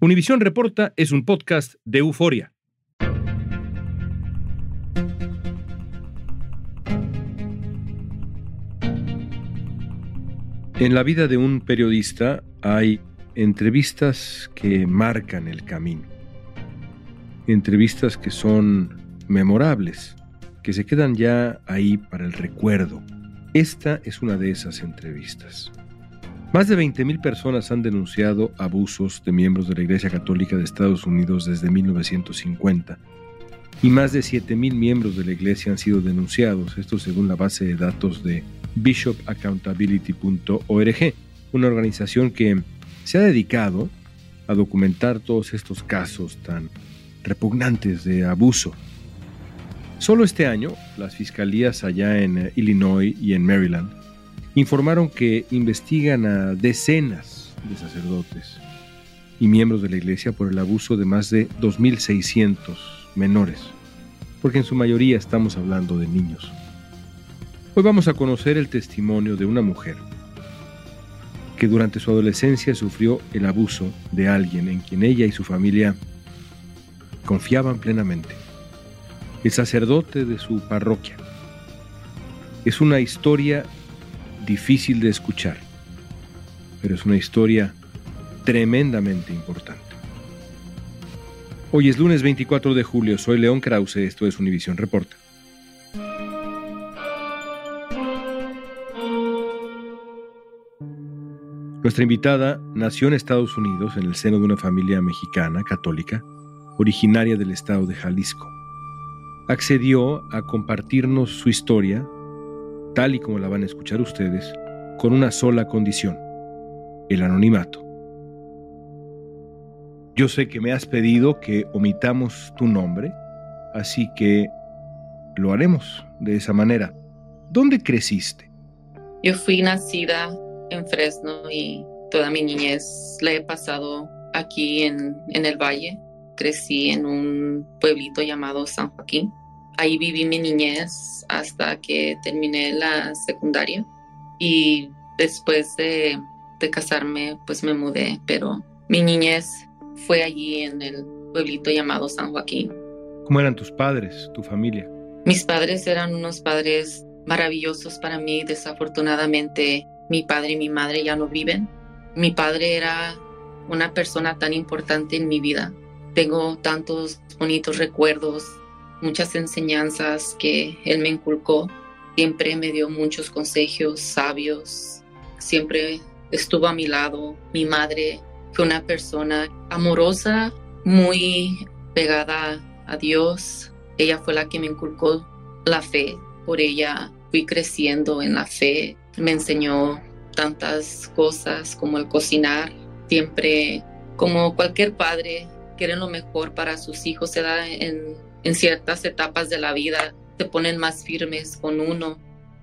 Univisión Reporta es un podcast de Euforia. En la vida de un periodista hay entrevistas que marcan el camino. Entrevistas que son memorables, que se quedan ya ahí para el recuerdo. Esta es una de esas entrevistas. Más de 20,000 personas han denunciado abusos de miembros de la Iglesia Católica de Estados Unidos desde 1950 y más de 7,000 miembros de la Iglesia han sido denunciados, esto según la base de datos de bishopaccountability.org, una organización que se ha dedicado a documentar todos estos casos tan repugnantes de abuso. Solo este año, las fiscalías allá en Illinois y en Maryland informaron que investigan a decenas de sacerdotes y miembros de la iglesia por el abuso de más de 2,600 menores, porque en su mayoría estamos hablando de niños. Hoy vamos a conocer el testimonio de una mujer que durante su adolescencia sufrió el abuso de alguien en quien ella y su familia confiaban plenamente, el sacerdote de su parroquia. Es una historia difícil de escuchar, pero es una historia tremendamente importante. Hoy es lunes 24 de julio, soy León Krause, esto es Univisión Reporta. Nuestra invitada nació en Estados Unidos en el seno de una familia mexicana católica, originaria del estado de Jalisco. Accedió a compartirnos su historia, tal y como la van a escuchar ustedes, con una sola condición: el anonimato. Yo sé que me has pedido que omitamos tu nombre, así que lo haremos de esa manera. ¿Dónde creciste? Yo fui nacida en Fresno y toda mi niñez la he pasado aquí en el Valle. Crecí en un pueblito llamado San Joaquín. Ahí viví mi niñez hasta que terminé la secundaria y después de casarme pues me mudé, pero mi niñez fue allí en el pueblito llamado San Joaquín. ¿Cómo eran tus padres, tu familia? Mis padres eran unos padres maravillosos para mí. Desafortunadamente mi padre y mi madre ya no viven. Mi padre era una persona tan importante en mi vida. Tengo tantos bonitos recuerdos, muchas enseñanzas que él me inculcó. Siempre me dio muchos consejos sabios. Siempre estuvo a mi lado. Mi madre fue una persona amorosa, muy pegada a Dios. Ella fue la que me inculcó la fe. Por ella fui creciendo en la fe. Me enseñó tantas cosas como el cocinar. Siempre, como cualquier padre, quiere lo mejor para sus hijos. Se da en ciertas etapas de la vida, se ponen más firmes con uno.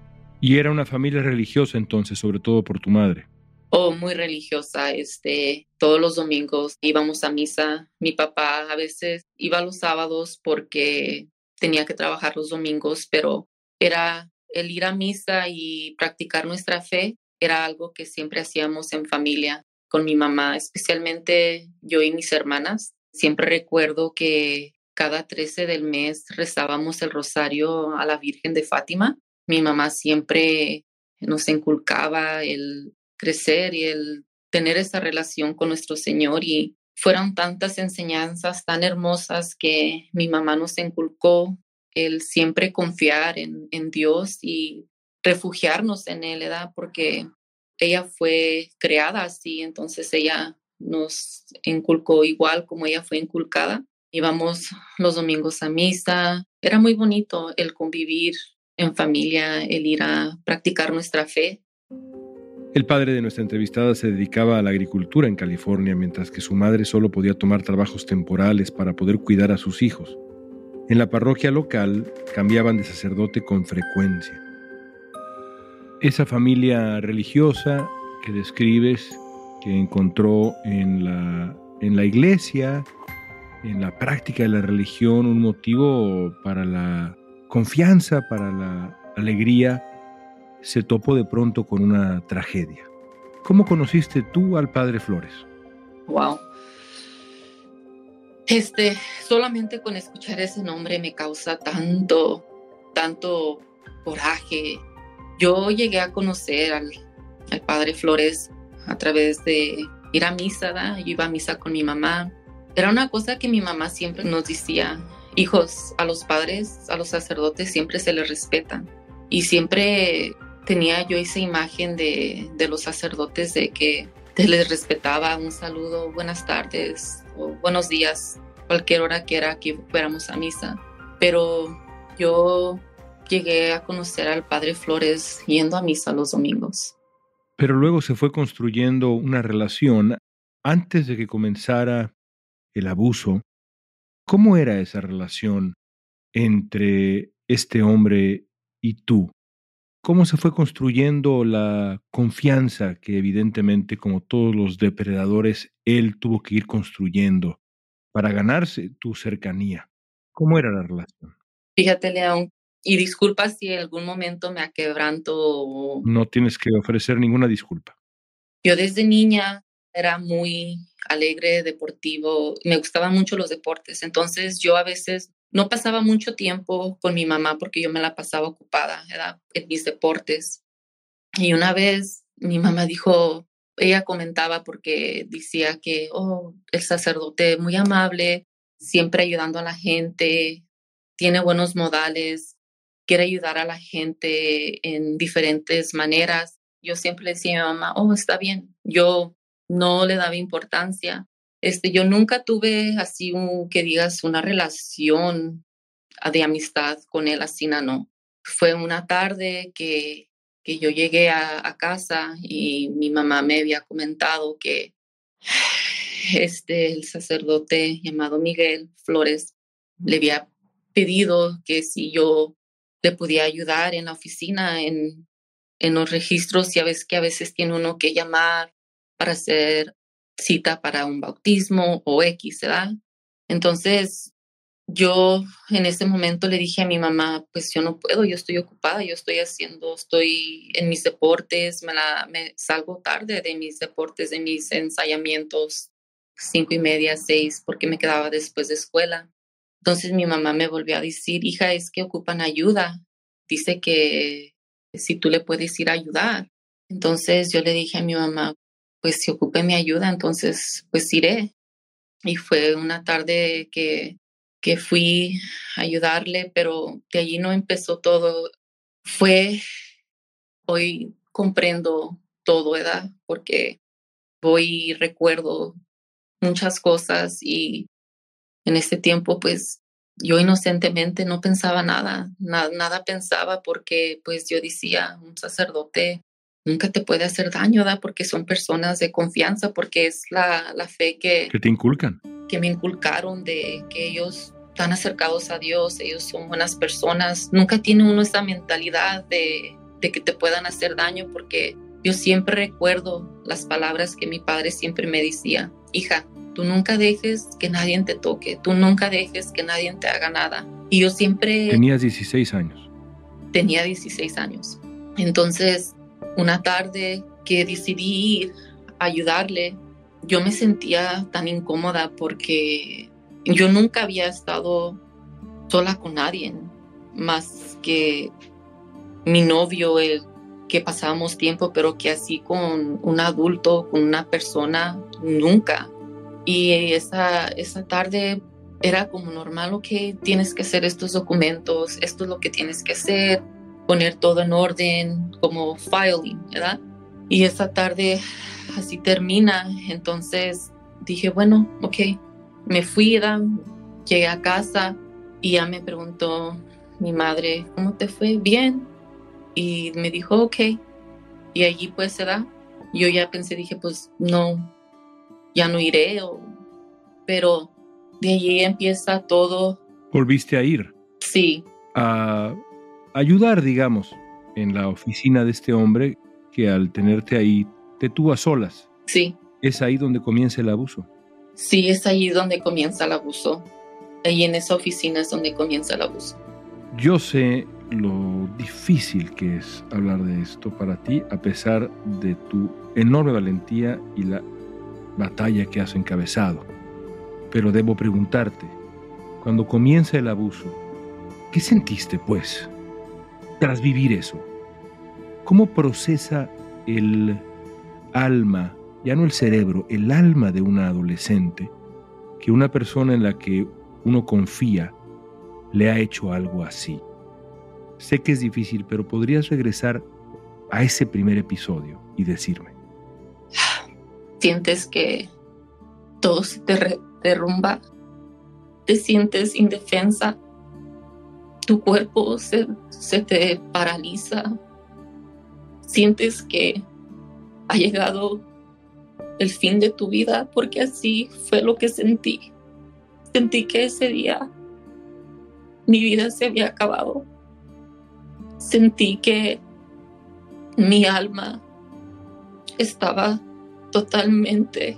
¿Y era una familia religiosa entonces, sobre todo por tu madre? Oh, muy religiosa. Todos los domingos íbamos a misa. Mi papá a veces iba los sábados porque tenía que trabajar los domingos, pero era el ir a misa y practicar nuestra fe, era algo que siempre hacíamos en familia con mi mamá, especialmente yo y mis hermanas. Siempre recuerdo que cada 13 del mes rezábamos el rosario a la Virgen de Fátima. Mi mamá siempre nos inculcaba el crecer y el tener esa relación con nuestro Señor, y fueron tantas enseñanzas tan hermosas que mi mamá nos inculcó, el siempre confiar en Dios y refugiarnos en Él, ¿verdad? Porque ella fue creada así, entonces ella nos inculcó igual como ella fue inculcada. Íbamos los domingos a misa. Era muy bonito el convivir en familia, el ir a practicar nuestra fe. El padre de nuestra entrevistada se dedicaba a la agricultura en California, mientras que su madre solo podía tomar trabajos temporales para poder cuidar a sus hijos. En la parroquia local cambiaban de sacerdote con frecuencia. Esa familia religiosa que describes, que encontró en la iglesia, en la práctica de la religión, un motivo para la confianza, para la alegría, se topó de pronto con una tragedia. ¿Cómo conociste tú al padre Flores? Wow. Solamente con escuchar ese nombre me causa tanto coraje. Yo llegué a conocer al padre Flores a través de ir a misa, ¿verdad? Yo iba a misa con mi mamá. Era una cosa que mi mamá siempre nos decía: hijos, a los padres, a los sacerdotes siempre se les respeta. Y siempre tenía yo esa imagen de los sacerdotes, de que se les respetaba. Un saludo, buenas tardes o buenos días, cualquier hora que era que fuéramos a misa. Pero yo llegué a conocer al padre Flores yendo a misa los domingos. Pero luego se fue construyendo una relación antes de que comenzara el abuso. ¿Cómo era esa relación entre este hombre y tú? ¿Cómo se fue construyendo la confianza que evidentemente, como todos los depredadores, él tuvo que ir construyendo para ganarse tu cercanía? ¿Cómo era la relación? Fíjate, León, y disculpa si en algún momento me aquebranto. No tienes que ofrecer ninguna disculpa. Yo desde niña era muy alegre, deportivo, me gustaban mucho los deportes. Entonces yo a veces no pasaba mucho tiempo con mi mamá porque yo me la pasaba ocupada, ¿verdad?, en mis deportes. Y una vez mi mamá dijo, ella comentaba porque decía que, el sacerdote muy amable, siempre ayudando a la gente, tiene buenos modales, quiere ayudar a la gente en diferentes maneras. Yo siempre le decía a mi mamá, está bien. Yo no le daba importancia. Yo nunca tuve así que digas una relación de amistad con él, así no. Fue una tarde que yo llegué a casa y mi mamá me había comentado que el sacerdote llamado Miguel Flores le había pedido que si yo le podía ayudar en la oficina, en los registros, ya ves que a veces tiene uno que llamar para hacer cita para un bautismo o X, ¿verdad? Entonces, yo en ese momento le dije a mi mamá, pues yo no puedo, yo estoy ocupada, estoy en mis deportes, me salgo tarde de mis deportes, de mis ensayamientos, 5:30, 6, porque me quedaba después de escuela. Entonces mi mamá me volvió a decir, hija, es que ocupan ayuda. Dice que si tú le puedes ir a ayudar. Entonces yo le dije a mi mamá, pues si ocupe mi ayuda, entonces pues iré. Y fue una tarde que fui a ayudarle, pero de allí no empezó todo. Hoy comprendo todo, ¿verdad? Porque voy y recuerdo muchas cosas y en ese tiempo, pues, yo inocentemente no pensaba nada pensaba, porque, pues, yo decía, un sacerdote nunca te puede hacer daño, ¿verdad? Porque son personas de confianza, porque es la fe que ¿Qué te inculcan? me inculcaron, de que ellos están acercados a Dios, ellos son buenas personas. Nunca tiene uno esa mentalidad de que te puedan hacer daño, porque yo siempre recuerdo las palabras que mi padre siempre me decía, hija, tú nunca dejes que nadie te toque, tú nunca dejes que nadie te haga nada. Y yo siempre... Tenías 16 años. Tenía 16 años. Entonces, una tarde que decidí ir a ayudarle, yo me sentía tan incómoda porque yo nunca había estado sola con nadie, más que mi novio, el que pasábamos tiempo, pero que así con un adulto, con una persona, nunca. Y esa tarde era como normal, ok, tienes que hacer estos documentos, esto es lo que tienes que hacer, poner todo en orden, como filing, ¿verdad? Y esa tarde así termina. Entonces dije, bueno, ok, me fui, ¿verdad? Llegué a casa y ya me preguntó mi madre, ¿cómo te fue? Bien. Y me dijo, ok. Y allí pues, ¿verdad? Yo ya pensé, dije, pues no, ya no iré, pero de allí empieza todo. ¿Volviste a ir? Sí. A ayudar, digamos, en la oficina de este hombre que al tenerte ahí te tuvo a solas. Sí. ¿Es ahí donde comienza el abuso? Sí, es ahí donde comienza el abuso. Ahí en esa oficina es donde comienza el abuso. Yo sé lo difícil que es hablar de esto para ti, a pesar de tu enorme valentía y la batalla que has encabezado. Pero debo preguntarte, cuando comienza el abuso, ¿qué sentiste, pues, tras vivir eso? ¿Cómo procesa el alma, ya no el cerebro, el alma de una adolescente, que una persona en la que uno confía le ha hecho algo así? Sé que es difícil, pero podrías regresar a ese primer episodio y decirme. Sientes que todo se te derrumba, te sientes indefensa, tu cuerpo se te paraliza, sientes que ha llegado el fin de tu vida, porque así fue lo que sentí. Sentí que ese día mi vida se había acabado. Sentí que mi alma estaba totalmente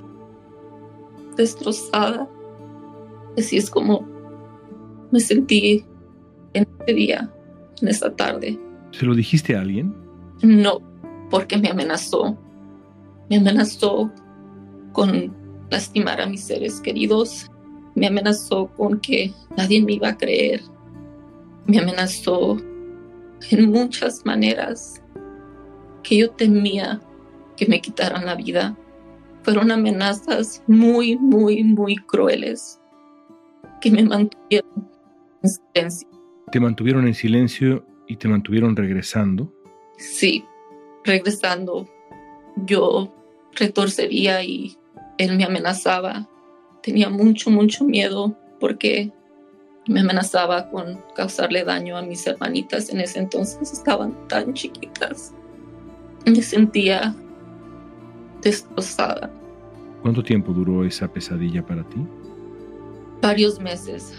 destrozada. Así es como me sentí en ese día, en esa tarde. ¿Se lo dijiste a alguien? No, porque me amenazó. Me amenazó con lastimar a mis seres queridos. Me amenazó con que nadie me iba a creer. Me amenazó en muchas maneras que yo temía que me quitaran la vida. Fueron amenazas muy, muy, muy crueles que me mantuvieron en silencio. ¿Te mantuvieron en silencio y te mantuvieron regresando? Sí, regresando. Yo retorcería y él me amenazaba. Tenía mucho, mucho miedo porque me amenazaba con causarle daño a mis hermanitas. En ese entonces estaban tan chiquitas. Me sentía destrozada. ¿Cuánto tiempo duró esa pesadilla para ti? Varios meses.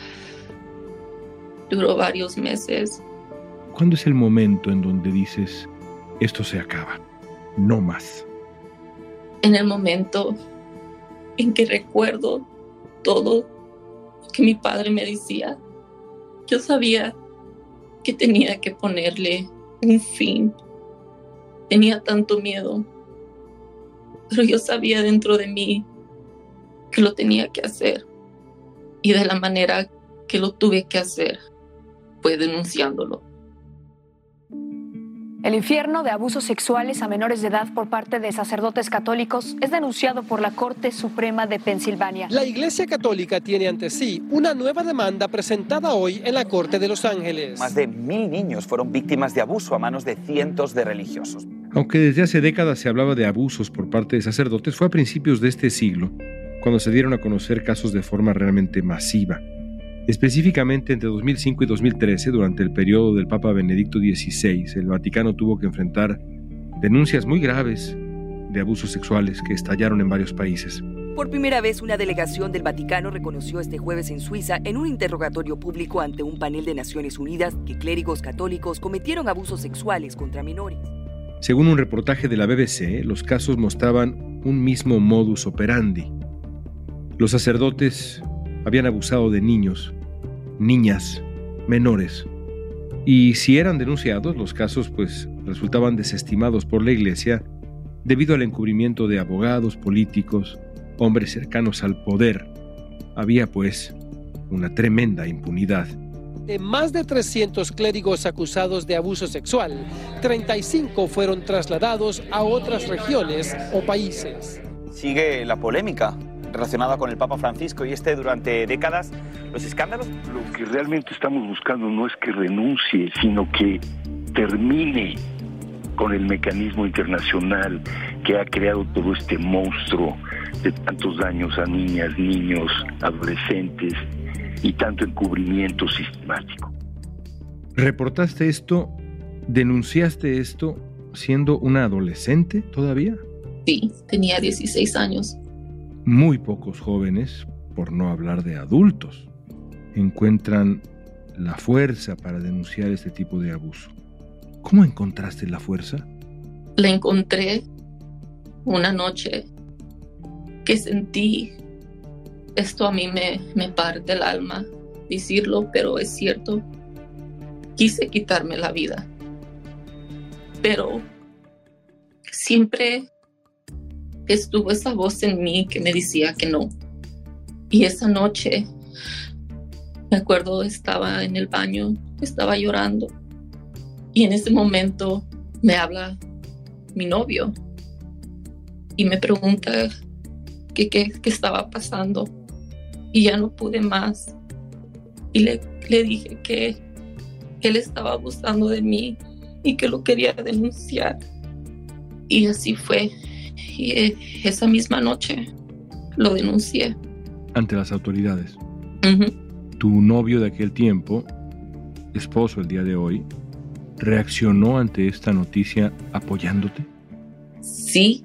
Duró varios meses. ¿Cuándo es el momento en donde dices, esto se acaba, no más? En el momento en que recuerdo todo lo que mi padre me decía, yo sabía que tenía que ponerle un fin. Tenía tanto miedo, pero yo sabía dentro de mí que lo tenía que hacer. Y de la manera que lo tuve que hacer fue denunciándolo. El infierno de abusos sexuales a menores de edad por parte de sacerdotes católicos es denunciado por la Corte Suprema de Pensilvania. La Iglesia Católica tiene ante sí una nueva demanda presentada hoy en la Corte de Los Ángeles. Más de 1.000 niños fueron víctimas de abuso a manos de cientos de religiosos. Aunque desde hace décadas se hablaba de abusos por parte de sacerdotes, fue a principios de este siglo cuando se dieron a conocer casos de forma realmente masiva. Específicamente entre 2005 y 2013, durante el periodo del Papa Benedicto XVI, el Vaticano tuvo que enfrentar denuncias muy graves de abusos sexuales que estallaron en varios países. Por primera vez, una delegación del Vaticano reconoció este jueves en Suiza, en un interrogatorio público ante un panel de Naciones Unidas, que clérigos católicos cometieron abusos sexuales contra menores. Según un reportaje de la BBC, los casos mostraban un mismo modus operandi. Los sacerdotes habían abusado de niños, niñas, menores. Y si eran denunciados, los casos resultaban desestimados por la Iglesia debido al encubrimiento de abogados, políticos, hombres cercanos al poder. Había una tremenda impunidad. De más de 300 clérigos acusados de abuso sexual, 35 fueron trasladados a otras regiones o países. Sigue la polémica relacionada con el Papa Francisco y durante décadas, los escándalos. Lo que realmente estamos buscando no es que renuncie, sino que termine con el mecanismo internacional que ha creado todo este monstruo de tantos daños a niñas, niños, adolescentes y tanto encubrimiento sistemático. ¿Reportaste esto, denunciaste esto siendo una adolescente todavía? Sí, tenía 16 años. Muy pocos jóvenes, por no hablar de adultos, encuentran la fuerza para denunciar este tipo de abuso. ¿Cómo encontraste la fuerza? La encontré una noche que sentí, esto a mí me parte el alma decirlo, pero es cierto, quise quitarme la vida. Pero siempre estuvo esa voz en mí que me decía que no, Y esa noche, me acuerdo, estaba en el baño, estaba llorando. Y en ese momento me habla mi novio y me pregunta qué estaba pasando. Y ya no pude más. Y le dije que él estaba abusando de mí y que lo quería denunciar. Y así fue. Y esa misma noche lo denuncié. Ante las autoridades. Uh-huh. Tu novio de aquel tiempo, esposo el día de hoy, ¿reaccionó ante esta noticia apoyándote? Sí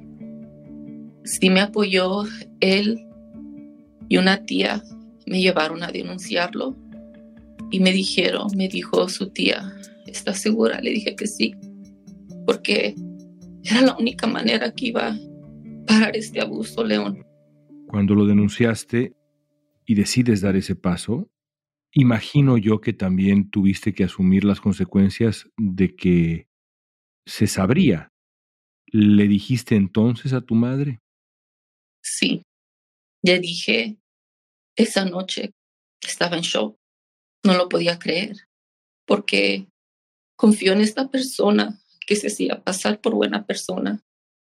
me apoyó. Él y una tía me llevaron a denunciarlo y me dijo su tía, ¿estás segura? Le dije que sí, porque era la única manera que iba a parar este abuso, León. Cuando lo denunciaste y decides dar ese paso, imagino yo que también tuviste que asumir las consecuencias de que se sabría. ¿Le dijiste entonces a tu madre? Sí, le dije esa noche, estaba en shock, no lo podía creer, porque confió en esta persona que se hacía pasar por buena persona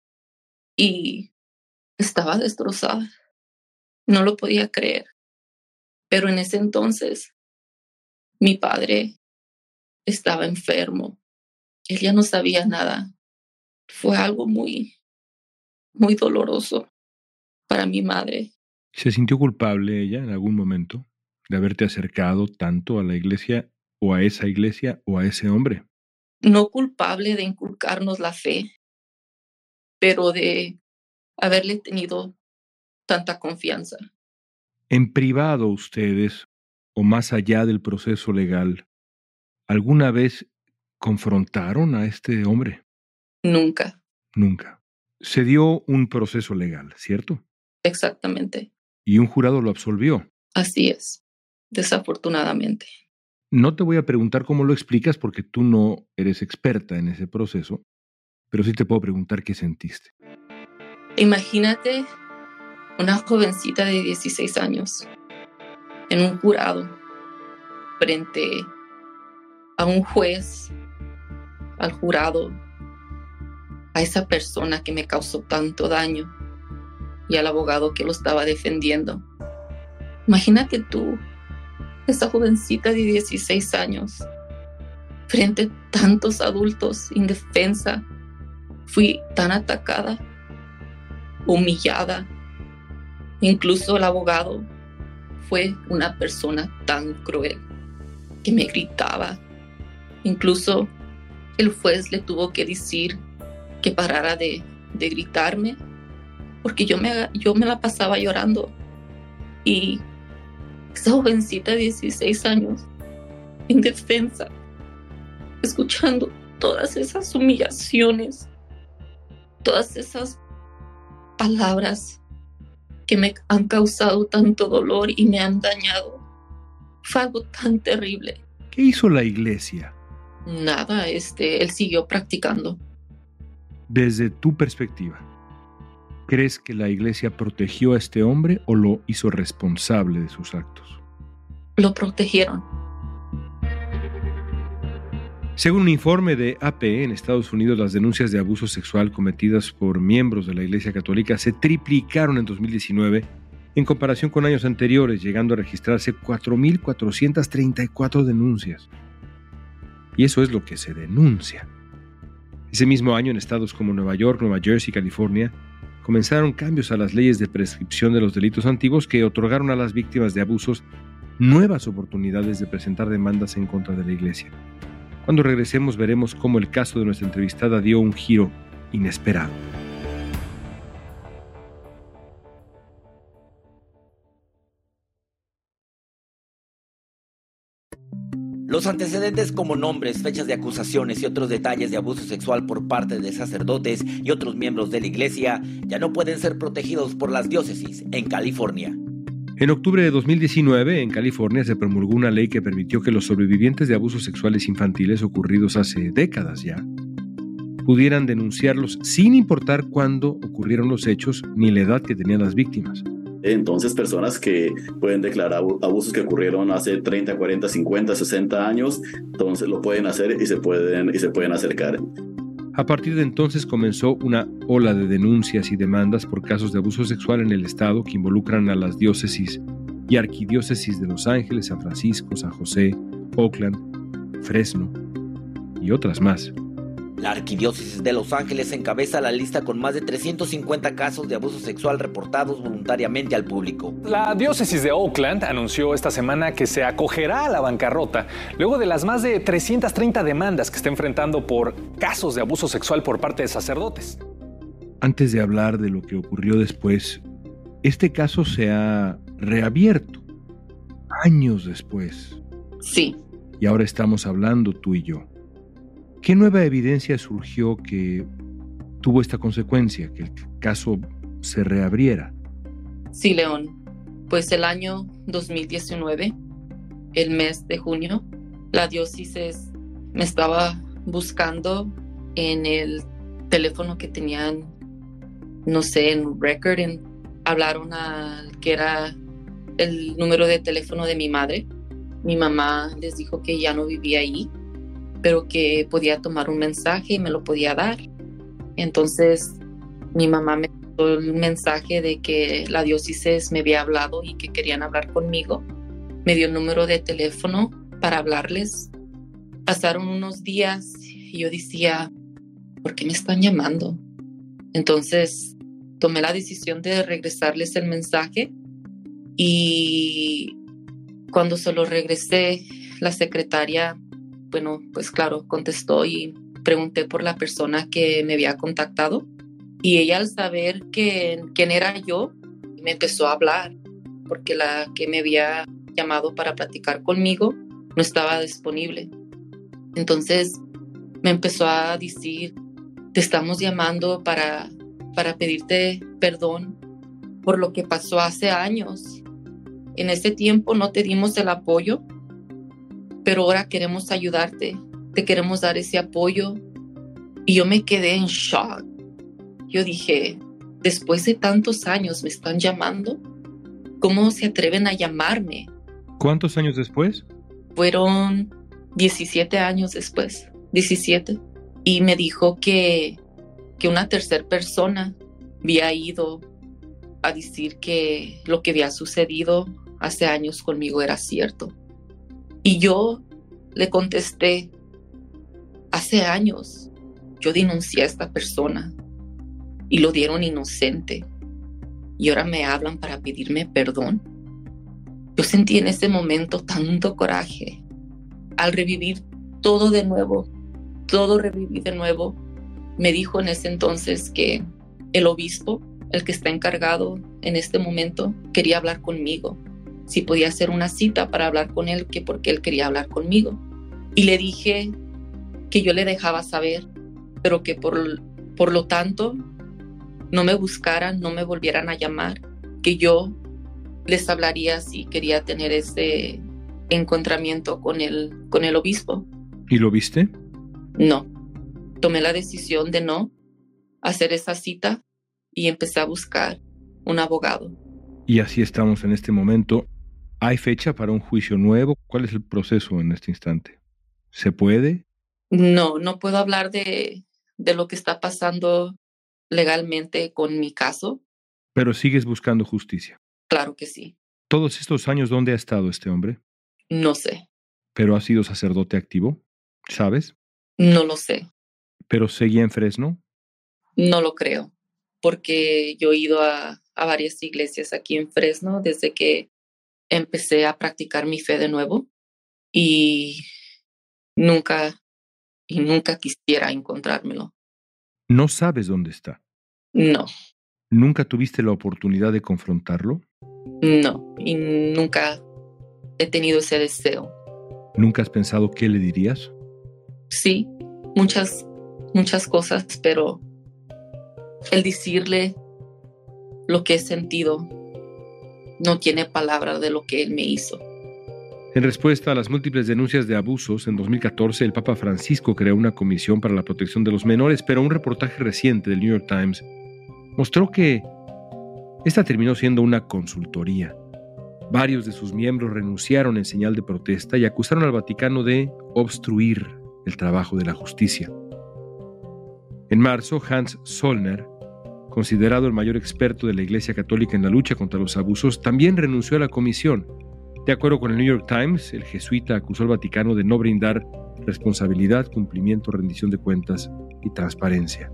y estaba destrozada, no lo podía creer. Pero en ese entonces mi padre estaba enfermo, él ya no sabía nada. Fue algo muy, muy doloroso para mi madre. ¿Se sintió culpable ella en algún momento de haberte acercado tanto a la iglesia o a esa iglesia o a ese hombre? No culpable de inculcarnos la fe, pero de haberle tenido tanta confianza. En privado ustedes, o más allá del proceso legal, ¿alguna vez confrontaron a este hombre? Nunca. Nunca. Se dio un proceso legal, ¿cierto? Exactamente. Y un jurado lo absolvió. Así es, desafortunadamente. No te voy a preguntar cómo lo explicas porque tú no eres experta en ese proceso, pero sí te puedo preguntar qué sentiste. Imagínate una jovencita de 16 años en un jurado frente a un juez, al jurado, a esa persona que me causó tanto daño y al abogado que lo estaba defendiendo. Imagínate tú, esa jovencita de 16 años, frente a tantos adultos indefensa. Fui tan atacada, humillada. Incluso el abogado fue una persona tan cruel que me gritaba. Incluso el juez le tuvo que decir que parara de gritarme, porque yo me la pasaba llorando. Y esa jovencita de 16 años, indefensa, escuchando todas esas humillaciones, todas esas palabras que me han causado tanto dolor y me han dañado. Fue algo tan terrible. ¿Qué hizo la iglesia? Nada, él siguió practicando. Desde tu perspectiva, ¿crees que la iglesia protegió a este hombre o lo hizo responsable de sus actos? Lo protegieron. Según un informe de AP, en Estados Unidos las denuncias de abuso sexual cometidas por miembros de la Iglesia Católica se triplicaron en 2019 en comparación con años anteriores, llegando a registrarse 4.434 denuncias. Y eso es lo que se denuncia. Ese mismo año, en estados como Nueva York, Nueva Jersey y California, comenzaron cambios a las leyes de prescripción de los delitos antiguos que otorgaron a las víctimas de abusos nuevas oportunidades de presentar demandas en contra de la Iglesia. Cuando regresemos veremos cómo el caso de nuestra entrevistada dio un giro inesperado. Los antecedentes como nombres, fechas de acusaciones y otros detalles de abuso sexual por parte de sacerdotes y otros miembros de la iglesia ya no pueden ser protegidos por las diócesis en California. En octubre de 2019, en California, se promulgó una ley que permitió que los sobrevivientes de abusos sexuales infantiles ocurridos hace décadas ya pudieran denunciarlos sin importar cuándo ocurrieron los hechos ni la edad que tenían las víctimas. Entonces, personas que pueden declarar abusos que ocurrieron hace 30, 40, 50, 60 años, entonces lo pueden hacer y se pueden acercar. A partir de entonces comenzó una ola de denuncias y demandas por casos de abuso sexual en el estado que involucran a las diócesis y arquidiócesis de Los Ángeles, San Francisco, San José, Oakland, Fresno y otras más. La Arquidiócesis de Los Ángeles encabeza la lista con más de 350 casos de abuso sexual reportados voluntariamente al público. La diócesis de Oakland anunció esta semana que se acogerá a la bancarrota luego de las más de 330 demandas que está enfrentando por casos de abuso sexual por parte de sacerdotes. Antes de hablar de lo que ocurrió después, este caso se ha reabierto años después. Sí. Y ahora estamos hablando tú y yo. ¿Qué nueva evidencia surgió que tuvo esta consecuencia, que el caso se reabriera? Sí, León. Pues el año 2019, el mes de junio, la diócesis me estaba buscando en el teléfono que tenían, no sé, en record. Hablaron al que era el número de teléfono de mi madre. Mi mamá les dijo que ya no vivía ahí, pero que podía tomar un mensaje y me lo podía dar. Entonces mi mamá me dio el mensaje de que la diócesis me había hablado y que querían hablar conmigo. Me dio el número de teléfono para hablarles. Pasaron unos días y yo decía, ¿por qué me están llamando? Entonces tomé la decisión de regresarles el mensaje y cuando se lo regresé, la secretaria, bueno, pues claro, contestó y pregunté por la persona que me había contactado y ella al saber quién era yo, me empezó a hablar porque la que me había llamado para platicar conmigo no estaba disponible. Entonces me empezó a decir, te estamos llamando para pedirte perdón por lo que pasó hace años. En ese tiempo no te dimos el apoyo, pero ahora queremos ayudarte, te queremos dar ese apoyo. Y yo me quedé en shock. Yo dije, después de tantos años me están llamando, ¿cómo se atreven a llamarme? ¿Cuántos años después? Fueron 17 años después, 17. Y me dijo que una tercera persona había ido a decir que lo que había sucedido hace años conmigo era cierto. Y yo le contesté, hace años yo denuncié a esta persona y lo dieron inocente y ahora me hablan para pedirme perdón. Yo sentí en ese momento tanto coraje. Al revivir todo de nuevo, todo reviví de nuevo, me dijo en ese entonces que el obispo, el que está encargado en este momento, quería hablar conmigo. Si podía hacer una cita para hablar con él, que porque él quería hablar conmigo. Y le dije que yo le dejaba saber, pero que por lo tanto no me buscaran, no me volvieran a llamar, que yo les hablaría si quería tener ese encontramiento con el obispo. ¿Y lo viste? No. Tomé la decisión de no hacer esa cita y empecé a buscar un abogado. Y así estamos en este momento. ¿Hay fecha para un juicio nuevo? ¿Cuál es el proceso en este instante? ¿Se puede? No puedo hablar de lo que está pasando legalmente con mi caso. Pero sigues buscando justicia. Claro que sí. ¿Todos estos años dónde ha estado este hombre? No sé. ¿Pero ha sido sacerdote activo? ¿Sabes? No lo sé. ¿Pero seguía en Fresno? No lo creo, porque yo he ido a varias iglesias aquí en Fresno desde que empecé a practicar mi fe de nuevo y nunca quisiera encontrármelo. ¿No sabes dónde está? No. ¿Nunca tuviste la oportunidad de confrontarlo? No, y nunca he tenido ese deseo. ¿Nunca has pensado qué le dirías? Sí, muchas cosas, pero el decirle lo que he sentido no tiene palabra de lo que él me hizo. En respuesta a las múltiples denuncias de abusos, en 2014 el Papa Francisco creó una comisión para la protección de los menores, pero un reportaje reciente del New York Times mostró que Esta terminó siendo una consultoría. Varios de sus miembros renunciaron en señal de protesta y acusaron al Vaticano de obstruir el trabajo de la justicia. En marzo, Hans Zollner, considerado el mayor experto de la Iglesia Católica en la lucha contra los abusos, también renunció a la comisión. De acuerdo con el New York Times, el jesuita acusó al Vaticano de no brindar responsabilidad, cumplimiento, rendición de cuentas y transparencia.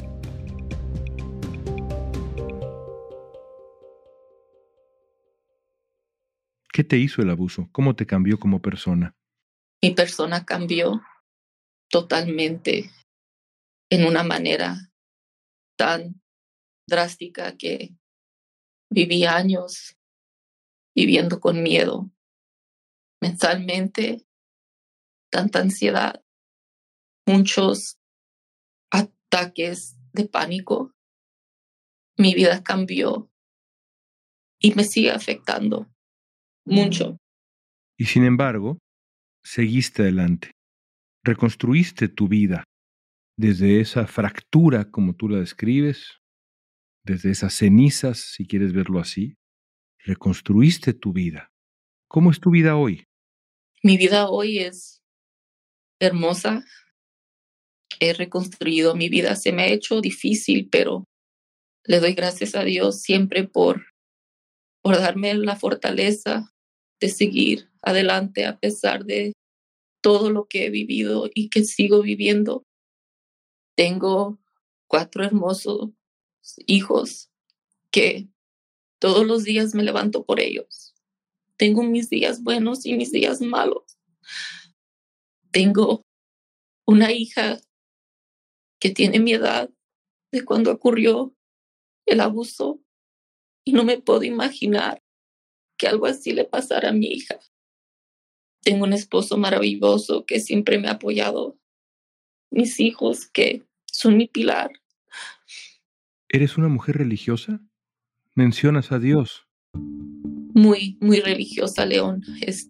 ¿Qué te hizo el abuso? ¿Cómo te cambió como persona? Mi persona cambió totalmente en una manera tan drástica que viví años viviendo con miedo, mentalmente, tanta ansiedad, muchos ataques de pánico. Mi vida cambió y me sigue afectando mucho. Y sin embargo, seguiste adelante. Reconstruiste tu vida desde esa fractura, como tú la describes, desde esas cenizas, si quieres verlo así. Reconstruiste tu vida. ¿Cómo es tu vida hoy? Mi vida hoy es hermosa. He reconstruido mi vida. Se me ha hecho difícil, pero le doy gracias a Dios siempre por darme la fortaleza de seguir adelante a pesar de todo lo que he vivido y que sigo viviendo. Tengo 4 hermosos hijos que todos los días me levanto por ellos. Tengo mis días buenos y mis días malos. Tengo una hija que tiene mi edad de cuando ocurrió el abuso y no me puedo imaginar que algo así le pasara a mi hija. Tengo un esposo maravilloso que siempre me ha apoyado. Mis hijos que son mi pilar. ¿Eres una mujer religiosa? ¿Mencionas a Dios? Muy, muy religiosa, León.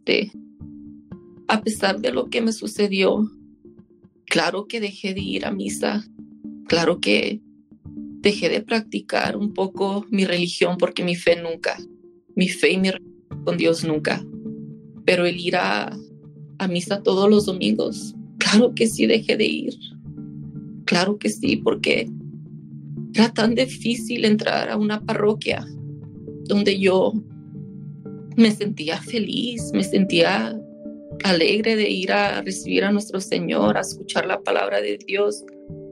A pesar de lo que me sucedió, claro que dejé de ir a misa. Claro que dejé de practicar un poco mi religión porque mi fe y mi relación con Dios nunca. Pero el ir a misa todos los domingos, claro que sí dejé de ir. Claro que sí, porque era tan difícil entrar a una parroquia donde yo me sentía feliz, me sentía alegre de ir a recibir a nuestro Señor, a escuchar la palabra de Dios.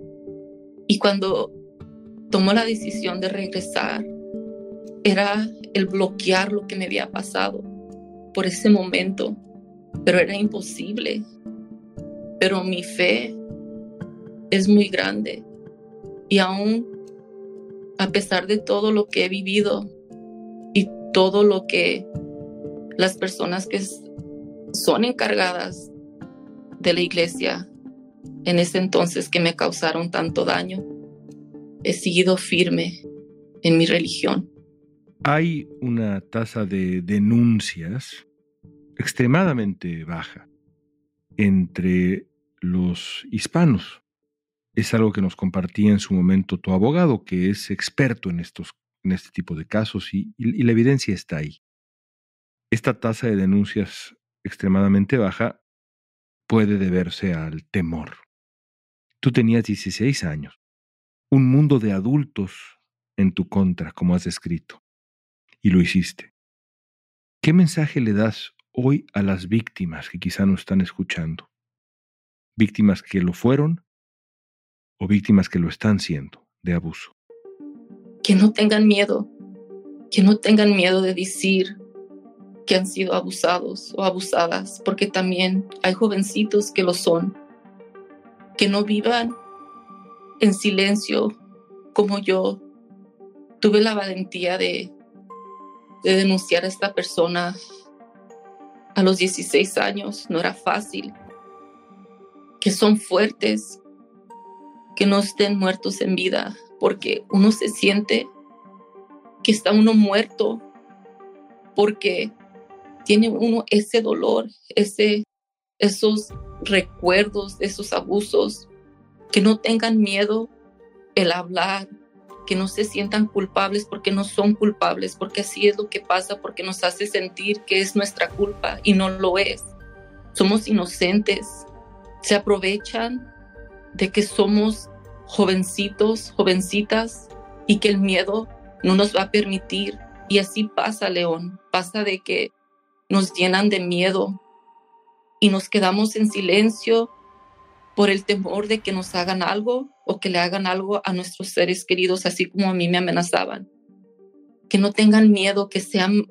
Y cuando tomó la decisión de regresar, era el bloquear lo que me había pasado por ese momento, pero era imposible. Pero mi fe es muy grande y aún a pesar de todo lo que he vivido y todo lo que las personas que son encargadas de la iglesia en ese entonces que me causaron tanto daño, he seguido firme en mi religión. Hay una tasa de denuncias extremadamente baja entre los hispanos. Es algo que nos compartía en su momento tu abogado, que es experto en este tipo de casos, y la evidencia está ahí. Esta tasa de denuncias extremadamente baja puede deberse al temor. Tú tenías 16 años, un mundo de adultos en tu contra, como has descrito, y lo hiciste. ¿Qué mensaje le das hoy a las víctimas que quizá no están escuchando? ¿Víctimas que lo fueron o víctimas que lo están siendo de abuso? Que no tengan miedo de decir que han sido abusados o abusadas, porque también hay jovencitos que lo son. Que no vivan en silencio como yo. Tuve la valentía de denunciar a esta persona a los 16 años. No era fácil. Que son fuertes, que no estén muertos en vida, porque uno se siente que está uno muerto, porque tiene uno ese dolor, esos recuerdos de esos abusos. Que no tengan miedo el hablar, que no se sientan culpables porque no son culpables, porque así es lo que pasa, porque nos hace sentir que es nuestra culpa y no lo es. Somos inocentes. Se aprovechan de que somos jovencitos, jovencitas y que el miedo no nos va a permitir. Y así pasa, León. Pasa de que nos llenan de miedo y nos quedamos en silencio por el temor de que nos hagan algo o que le hagan algo a nuestros seres queridos, así como a mí me amenazaban. Que no tengan miedo, que sean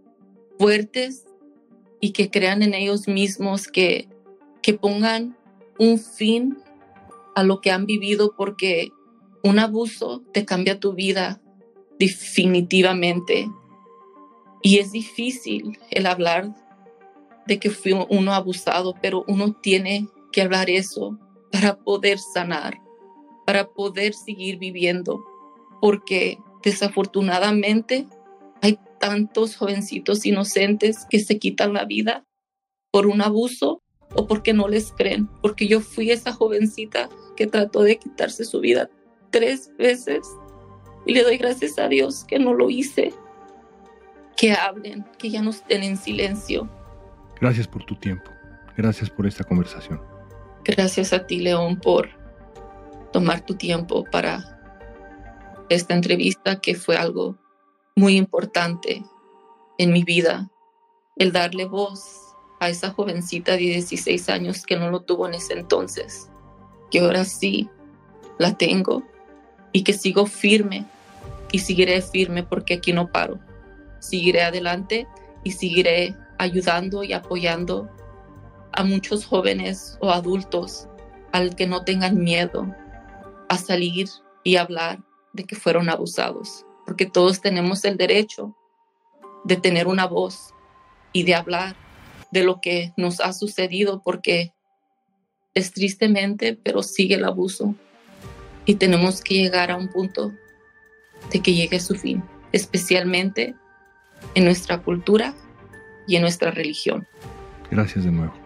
fuertes y que crean en ellos mismos, que pongan un fin a lo que han vivido, porque un abuso te cambia tu vida definitivamente. Y es difícil el hablar de que fue uno abusado, pero uno tiene que hablar eso para poder sanar, para poder seguir viviendo, porque desafortunadamente hay tantos jovencitos inocentes que se quitan la vida por un abuso o porque no les creen, porque yo fui esa jovencita que trató de quitarse su vida 3 veces y le doy gracias a Dios que no lo hice. Que hablen, que ya no estén en silencio. Gracias por tu tiempo. Gracias por esta conversación. Gracias a ti, León, por tomar tu tiempo para esta entrevista, que fue algo muy importante en mi vida. El darle voz a esa jovencita de 16 años que no lo tuvo en ese entonces, que ahora sí la tengo y que sigo firme y seguiré firme porque aquí no paro. Seguiré adelante y seguiré ayudando y apoyando a muchos jóvenes o adultos al que no tengan miedo a salir y hablar de que fueron abusados, porque todos tenemos el derecho de tener una voz y de hablar de lo que nos ha sucedido, porque es tristemente, pero sigue el abuso y tenemos que llegar a un punto de que llegue a su fin, especialmente en nuestra cultura y en nuestra religión. Gracias de nuevo.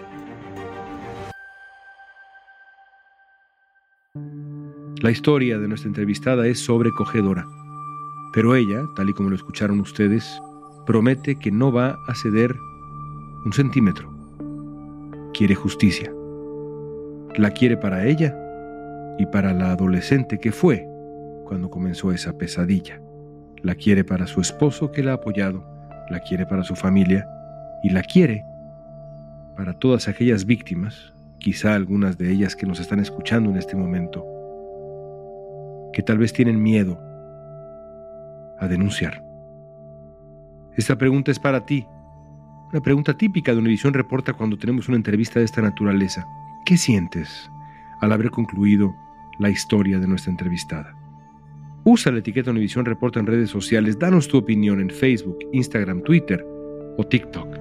La historia de nuestra entrevistada es sobrecogedora, pero ella, tal y como lo escucharon ustedes, promete que no va a ceder un centímetro. Quiere justicia. La quiere para ella y para la adolescente que fue cuando comenzó esa pesadilla. La quiere para su esposo que la ha apoyado, la quiere para su familia y la quiere para todas aquellas víctimas, quizá algunas de ellas que nos están escuchando en este momento, que tal vez tienen miedo a denunciar. Esta pregunta es para ti, una pregunta típica de Univisión Reporta cuando tenemos una entrevista de esta naturaleza. ¿Qué sientes al haber concluido la historia de nuestra entrevistada? Usa la etiqueta Univisión Reporta en redes sociales. Danos tu opinión en Facebook, Instagram, Twitter o TikTok.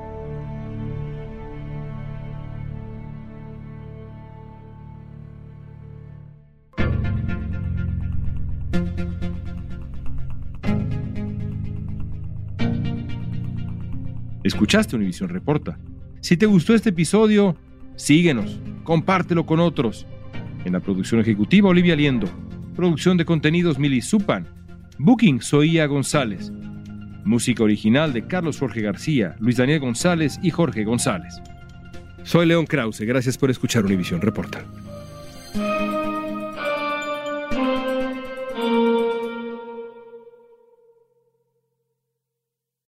Escuchaste Univisión Reporta. Si te gustó este episodio, síguenos, compártelo con otros. En la producción ejecutiva, Olivia Liendo. Producción de contenidos, Mili Supan. Booking, Zoía González. Música original de Carlos Jorge García, Luis Daniel González y Jorge González. Soy León Krause. Gracias por escuchar Univisión Reporta.